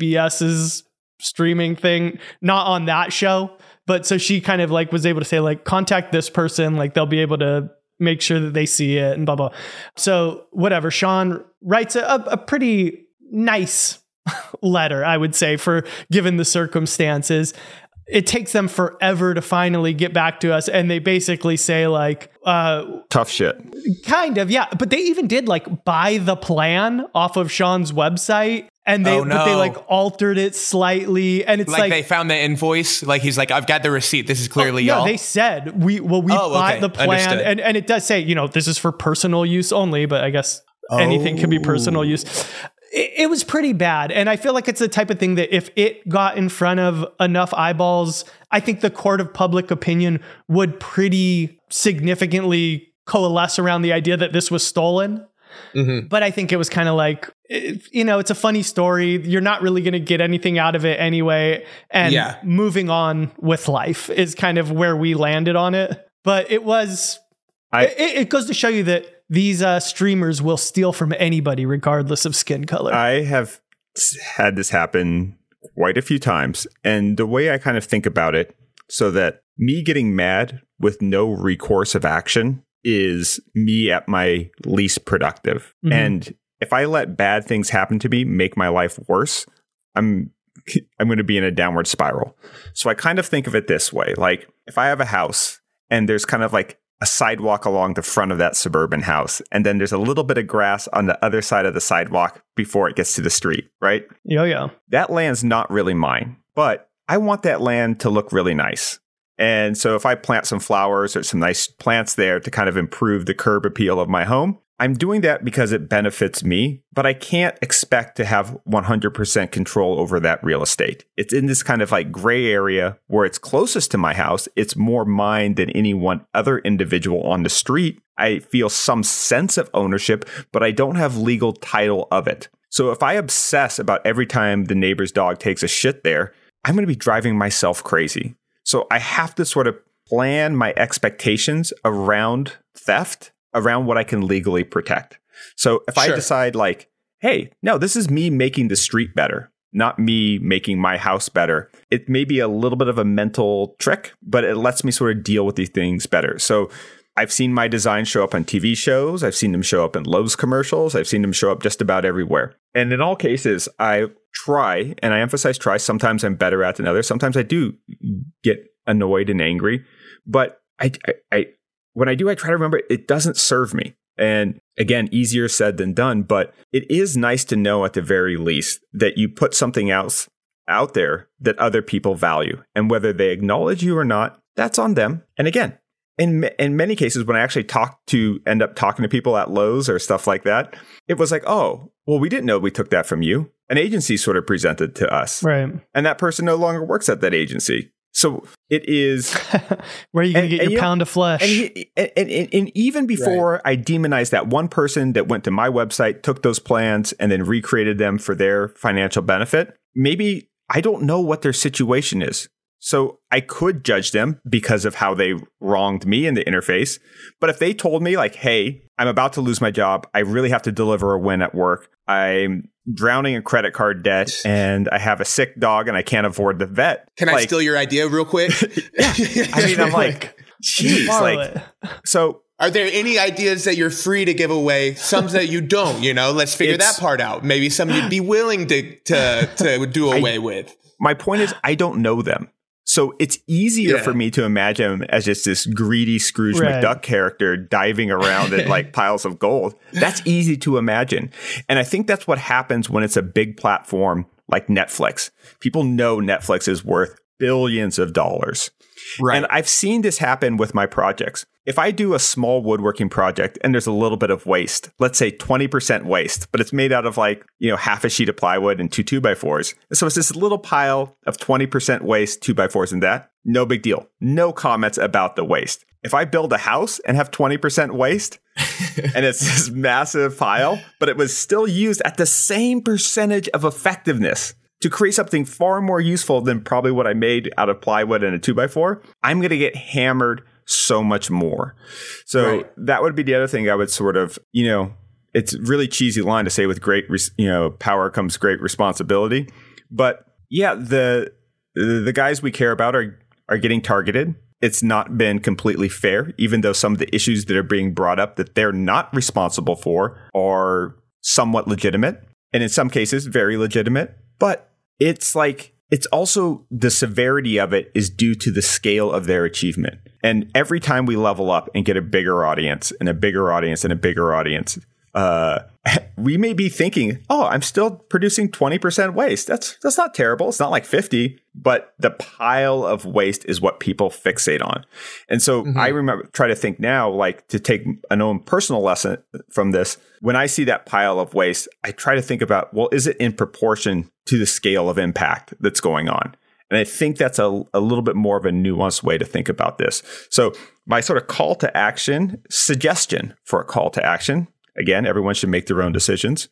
CBS's streaming thing, not on that show. But so she kind of like was able to say like, contact this person, like they'll be able to make sure that they see it and blah, blah. So whatever, Sean writes a, a pretty nice letter, I would say, for given the circumstances. It takes them forever to finally get back to us. And they basically say like, uh, tough shit. Kind of. Yeah. But they even did like buy the plan off of Sean's website. And they, oh, no. but they like altered it slightly, and it's like, like they found the invoice. Like he's like, I've got the receipt. This is clearly oh, y'all. No, they said we well we oh, bought okay. the plan, Understood. and and it does say, you know, this is for personal use only. But I guess oh. anything can be personal use. It, it was pretty bad, and I feel like it's the type of thing that if it got in front of enough eyeballs, I think the court of public opinion would pretty significantly coalesce around the idea that this was stolen. Mm-hmm. But I think it was kind of like, it, you know, it's a funny story. You're not really going to get anything out of it anyway. And yeah. moving on with life is kind of where we landed on it. But it was, I, it, it goes to show you that these uh, streamers will steal from anybody regardless of skin color. I have had this happen quite a few times. And the way I kind of think about it, so that me getting mad with no recourse of action is me at my least productive. Mm-hmm. And if I let bad things happen to me make my life worse, I'm I'm going to be in a downward spiral. So I kind of think of it this way. Like if I have a house and there's kind of like a sidewalk along the front of that suburban house, and then there's a little bit of grass on the other side of the sidewalk before it gets to the street, right? Yeah, yeah. That land's not really mine, but I want that land to look really nice. And so if I plant some flowers or some nice plants there to kind of improve the curb appeal of my home, I'm doing that because it benefits me, but I can't expect to have one hundred percent control over that real estate. It's in this kind of like gray area where it's closest to my house. It's more mine than any one other individual on the street. I feel some sense of ownership, but I don't have legal title of it. So if I obsess about every time the neighbor's dog takes a shit there, I'm going to be driving myself crazy. So I have to sort of plan my expectations around theft, around what I can legally protect. So if sure. I decide like, hey, no, this is me making the street better, not me making my house better. It may be a little bit of a mental trick, but it lets me sort of deal with these things better. So I've seen my design show up on T V shows. I've seen them show up in Lowe's commercials. I've seen them show up just about everywhere. And in all cases, I try, and I emphasize try. Sometimes I'm better at than others. Sometimes I do get annoyed and angry. But I, I, I when I do, I try to remember it doesn't serve me. And again, easier said than done. But it is nice to know at the very least that you put something else out there that other people value. And whether they acknowledge you or not, that's on them. And again, In in many cases, when I actually talk to end up talking to people at Lowe's or stuff like that, it was like, oh, well, we didn't know we took that from you. An agency sort of presented to us. Right. And that person no longer works at that agency. So it is where you can get your you pound know, of flesh. And, and, and, and even before right. I demonized that one person that went to my website, took those plans and then recreated them for their financial benefit, maybe I don't know what their situation is. So I could judge them because of how they wronged me in the interface. But if they told me like, hey, I'm about to lose my job. I really have to deliver a win at work. I'm drowning in credit card debt and I have a sick dog and I can't afford the vet. Can like, I steal your idea real quick? Yeah. I mean, I'm like, geez, like, so. Are there any ideas that you're free to give away? Some that you don't, you know, let's figure that part out. Maybe some you'd be willing to, to, to do away I, with. My point is I don't know them. So it's easier yeah. for me to imagine as just this greedy Scrooge right. McDuck character diving around in like piles of gold. That's easy to imagine. And I think that's what happens when it's a big platform like Netflix. People know Netflix is worth billions of dollars. Right. And I've seen this happen with my projects. If I do a small woodworking project and there's a little bit of waste, let's say twenty percent waste, but it's made out of like, you know, half a sheet of plywood and two two by fours. So it's this little pile of twenty percent waste, two by fours and that, no big deal. No comments about the waste. If I build a house and have twenty percent waste and it's this massive pile, but it was still used at the same percentage of effectiveness to create something far more useful than probably what I made out of plywood and a two by four, I'm going to get hammered so much more. So right. that would be the other thing I would sort of, you know, it's a really cheesy line to say with great, you know, power comes great responsibility. But yeah, the the guys we care about are are getting targeted. It's not been completely fair, even though some of the issues that are being brought up that they're not responsible for are somewhat legitimate. And in some cases, very legitimate. But it's like, it's also the severity of it is due to the scale of their achievement. And every time we level up and get a bigger audience and a bigger audience and a bigger audience, uh, we may be thinking, oh, I'm still producing twenty percent waste. That's that's not terrible. It's not like fifty, but the pile of waste is what people fixate on. And so mm-hmm. I remember try to think now, like to take an own personal lesson from this. When I see that pile of waste, I try to think about, well, is it in proportion to the scale of impact that's going on? And I think that's a, a little bit more of a nuanced way to think about this. So my sort of call to action, suggestion for a call to action, again, everyone should make their own decisions.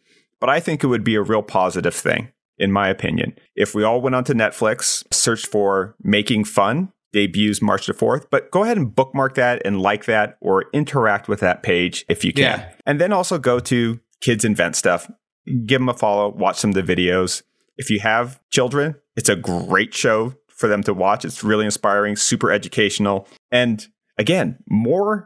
but I think it would be a real positive thing, in my opinion, if we all went onto Netflix, searched for Making Fun, debuts March the fourth, but go ahead and bookmark that and like that or interact with that page if you can. Yeah. And then also go to Kids Invent Stuff, give them a follow, watch some of the videos. If you have children, it's a great show for them to watch. It's really inspiring, super educational. And again, more,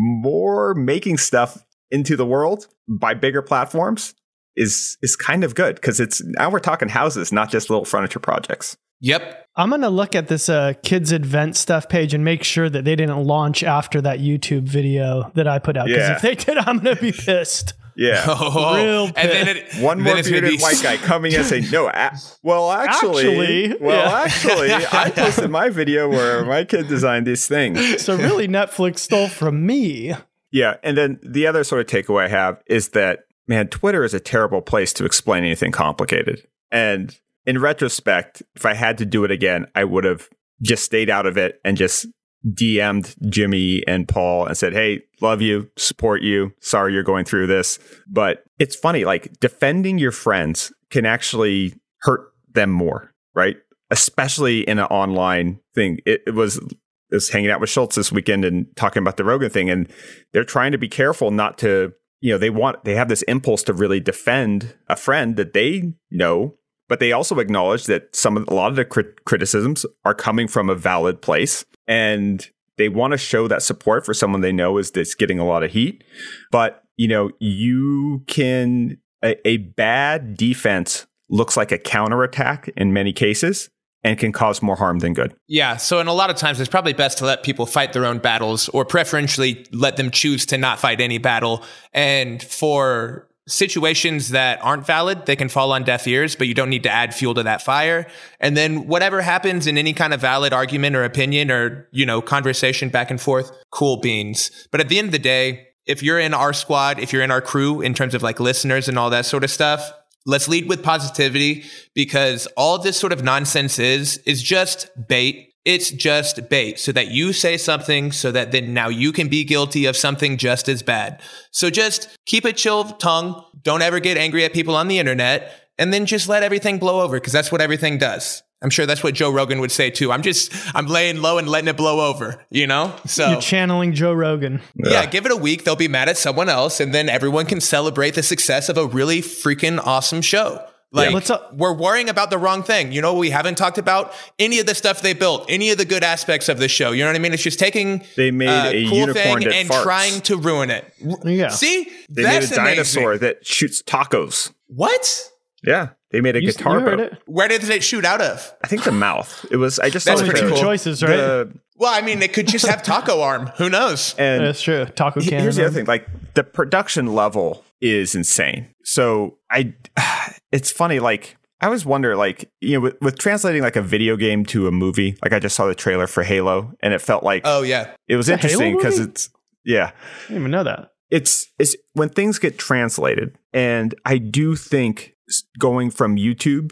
more making stuff into the world by bigger platforms is is kind of good because it's now we're talking houses, not just little furniture projects. Yep. I'm going to look at this uh, Kids Invent Stuff page and make sure that they didn't launch after that YouTube video that I put out. Because Yeah. if they did, I'm going to be pissed. Yeah. Oh, Real and then it, One then more it's gonna bearded be- white guy coming and saying, no, a- well, actually, Actually, well, yeah. actually, I posted my video where my kid designed these things. So really, Netflix stole from me. Yeah. And then the other sort of takeaway I have is that, man, Twitter is a terrible place to explain anything complicated. And in retrospect, if I had to do it again, I would have just stayed out of it and just D M'd Jimmy and Paul and said, hey, love you, support you. Sorry you're going through this. But it's funny, like defending your friends can actually hurt them more, right? Especially in an online thing. It, it was I was hanging out with Schultz this weekend and talking about the Rogan thing, and they're trying to be careful not to, you know, they want, they have this impulse to really defend a friend that they know, but they also acknowledge that some of, a lot of the crit- criticisms are coming from a valid place, and they want to show that support for someone they know is that's getting a lot of heat. But, you know, you can, a, a bad defense looks like a counterattack in many cases and can cause more harm than good. Yeah. So, in a lot of times, it's probably best to let people fight their own battles, or preferentially let them choose to not fight any battle. And for situations that aren't valid, they can fall on deaf ears, but you don't need to add fuel to that fire. And then whatever happens in any kind of valid argument or opinion or, you know, conversation back and forth, cool beans. But at the end of the day, if you're in our squad, if you're in our crew in terms of like listeners and all that sort of stuff, let's lead with positivity, because all this sort of nonsense is, is just bait. It's just bait so that you say something so that then now you can be guilty of something just as bad. So just keep a chill tongue. Don't ever get angry at people on the internet, and then just let everything blow over, because that's what everything does. I'm sure that's what Joe Rogan would say too. I'm just, I'm laying low and letting it blow over, you know? So You're channeling Joe Rogan. yeah, yeah, give it a week. They'll be mad at someone else, and then everyone can celebrate the success of a really freaking awesome show. Like, Yeah. Let's, uh, we're worrying about the wrong thing. You know, we haven't talked about any of the stuff they built, any of the good aspects of the show. You know what I mean? It's just taking They made uh, a cool unicorn thing that and farts. trying to ruin it. Yeah. See? They That's made a dinosaur amazing. that shoots tacos. What? Yeah. They made a You, guitar you heard boat. it. Where did it shoot out of? I think the mouth. It was, I just That's saw the pretty trailer. cool. Choices, right? The- Well, I mean, it could just have taco arm. Who knows? and That's true. Taco He- can. Here's the other thing, like the production level is insane. So I, it's funny, like I always wonder, like, you know, with, with translating like a video game to a movie, like I just saw the trailer for Halo and it felt like Oh, yeah. it was a Halo interesting because movie? it's, yeah, I didn't even know that. it's, it's when things get translated. And I do think s- going from YouTube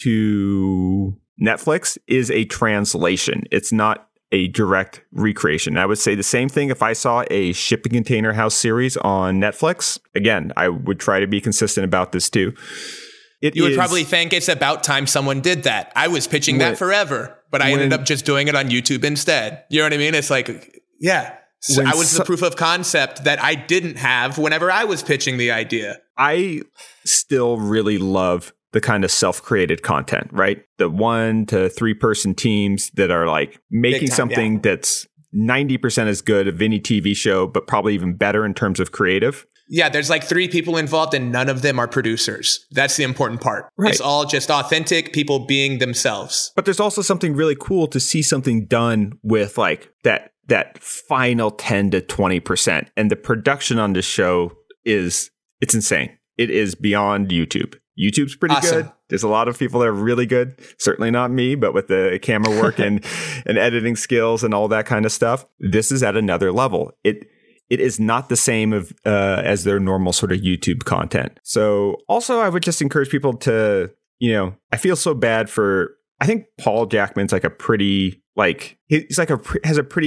to Netflix is a translation. It's not a direct recreation. I would say the same thing if I saw a Shipping Container House series on Netflix. Again, I would try to be consistent about this too. It You would is- probably think it's about time someone did that. I was pitching When- that forever, but I when- ended up just doing it on YouTube instead. You know what I mean? It's like, yeah. So When I was so- the proof of concept that I didn't have whenever I was pitching the idea. I still really love the kind of self-created content, right? The one to three person teams that are like making time, something yeah. that's ninety percent as good of any T V show, but probably even better in terms of creative. Yeah, there's like three people involved and none of them are producers. That's the important part. Right. It's all just authentic people being themselves. But there's also something really cool to see something done with like that that final ten to twenty percent. And the production on this show is it's insane. It is beyond YouTube. YouTube's pretty Awesome. good. There's a lot of people that are really good. Certainly not me, but with the camera work and, and editing skills and all that kind of stuff, this is at another level. It it is not the same of uh, as their normal sort of YouTube content. So also, I would just encourage people to, you know, I feel so bad for. I think Paul Jackman's like a pretty like he's like a has a pretty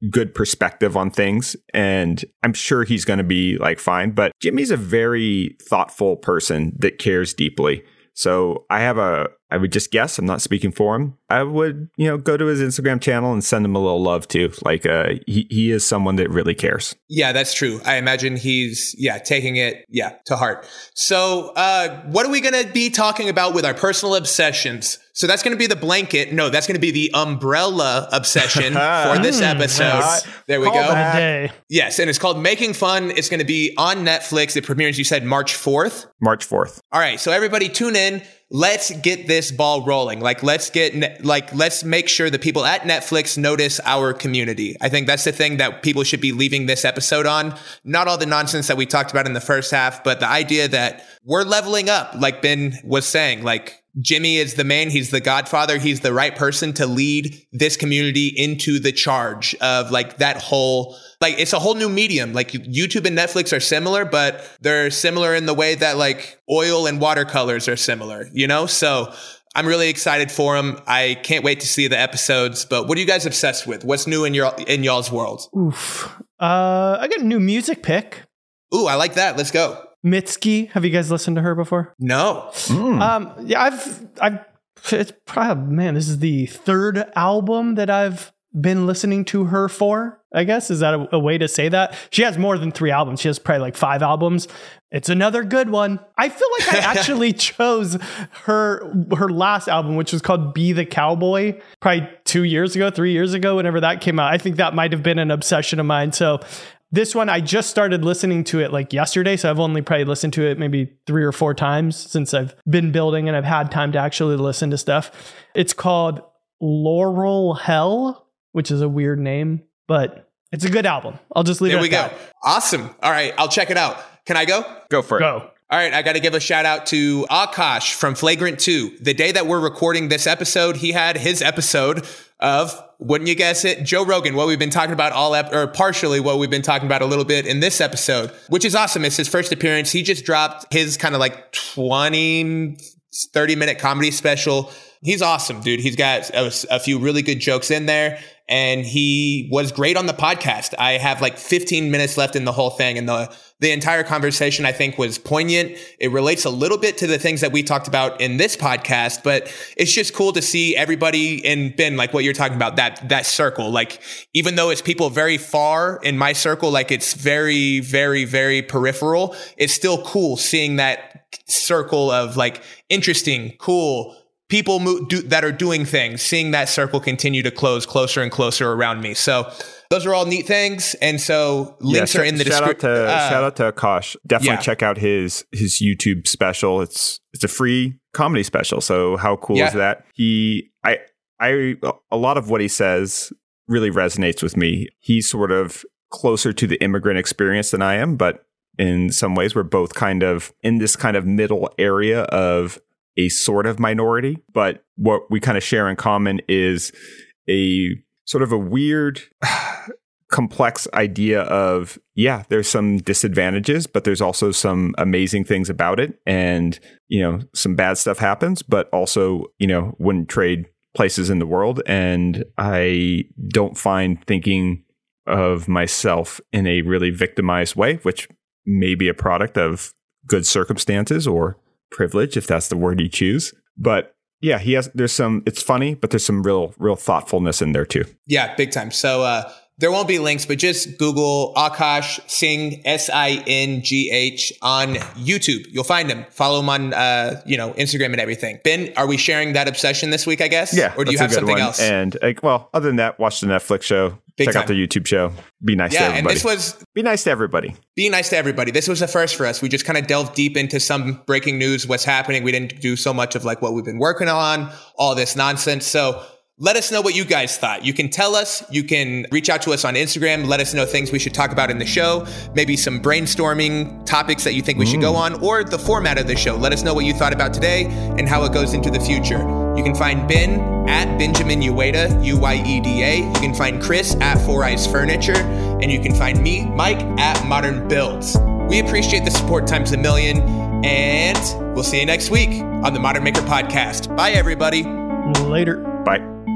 good perspective on things, and I'm sure he's going to be like fine. But Jimmy's a very thoughtful person that cares deeply. So I have a, I would just guess, I'm not speaking for him, I would, you know, go to his Instagram channel and send him a little love too. Like uh, he, he is someone that really cares. Yeah, that's true. I imagine he's, yeah, taking it, yeah, to heart. So uh, what are we going to be talking about with our personal obsessions? So that's going to be the blanket. No, that's going to be the umbrella obsession for this episode. Nice. There we Call go. Day. Yes, and it's called Making Fun. It's going to be on Netflix. It premieres, you said, March fourth? March fourth. All right, so everybody tune in. Let's get this ball rolling. Like, let's get, like, let's make sure the people at Netflix notice our community. I think that's the thing that people should be leaving this episode on. Not all the nonsense that we talked about in the first half, but the idea that we're leveling up, like Ben was saying, like, Jimmy is the man. He's the godfather. He's the right person to lead this community into the charge of like that whole, like it's a whole new medium. Like YouTube and Netflix are similar, but they're similar in the way that like oil and watercolors are similar, you know? So I'm really excited for them. I can't wait to see the episodes, but what are you guys obsessed with? What's new in your, in y'all's world? Oof. Uh, I got a new music pick. Ooh, I like that. Let's go. Mitski. Have you guys listened to her before? No. Mm. Um, yeah, I've, I've, it's probably, man, this is the third album that I've been listening to her for, I guess. Is that a, a way to say that? She has more than three albums. She has probably like five albums. It's another good one. I feel like I actually chose her, her last album, which was called Be the Cowboy, probably two years ago, three years ago, whenever that came out. I think that might have been an obsession of mine. So this one, I just started listening to it like yesterday. So I've only probably listened to it maybe three or four times since I've been building and I've had time to actually listen to stuff. It's called Laurel Hell, which is a weird name, but it's a good album. I'll just leave there it at that. There we go. Awesome. All right. I'll check it out. Can I go? Go for it. Go. All right, I got to give a shout out to Akash from Flagrant two. The day that we're recording this episode, he had his episode of, wouldn't you guess it, Joe Rogan, what we've been talking about all, ep- or partially what we've been talking about a little bit in this episode, which is awesome. It's his first appearance. He just dropped his kind of like twenty, thirty minute comedy special. He's awesome, dude. He's got a, a few really good jokes in there. And he was great on the podcast. I have like fifteen minutes left in the whole thing. And the, the entire conversation, I think, was poignant. It relates a little bit to the things that we talked about in this podcast, but it's just cool to see everybody in Ben, like what you're talking about, that, that circle. Like, even though it's people very far in my circle, like it's very, very, very peripheral, it's still cool seeing that circle of like interesting, cool people mo- do, that are doing things, seeing that circle continue to close closer and closer around me. So those are all neat things. And so links yeah, are in the description. Uh, shout out to Akash. Definitely yeah. check out his his YouTube special. It's it's a free comedy special. So how cool yeah. is that? He I I a lot of what he says really resonates with me. He's sort of closer to the immigrant experience than I am, but in some ways we're both kind of in this kind of middle area of a sort of minority, but what we kind of share in common is a sort of a weird, complex idea of, yeah, there's some disadvantages, but there's also some amazing things about it. And, you know, some bad stuff happens, but also, you know, wouldn't trade places in the world. And I don't find thinking of myself in a really victimized way, which may be a product of good circumstances or privilege, if that's the word you choose. But yeah, he has, there's some, it's funny, but there's some real, real thoughtfulness in there too. Yeah, big time. So uh, there won't be links, but just Google Akash Singh, S I N G H on YouTube. You'll find him. Follow him on, uh, you know, Instagram and everything. Ben, are we sharing that obsession this week, I guess? Yeah. Or do you have something one. else? And like, well, other than that, watch the Netflix show. Big Check time. out the YouTube show. Be nice yeah, to everybody. and this was Be nice to everybody. Be nice to everybody. This was a first for us. We just kind of delved deep into some breaking news, what's happening. We didn't do so much of like what we've been working on, all this nonsense. So let us know what you guys thought. You can tell us. You can reach out to us on Instagram. Let us know things we should talk about in the show. Maybe some brainstorming topics that you think we mm. should go on, or the format of the show. Let us know what you thought about today and how it goes into the future. You can find Ben at Benjamin Ueda, U Y E D A. You can find Chris at Four Eyes Furniture. And you can find me, Mike, at Modern Builds. We appreciate the support times a million. And we'll see you next week on the Modern Maker Podcast. Bye, everybody. Later. Bye.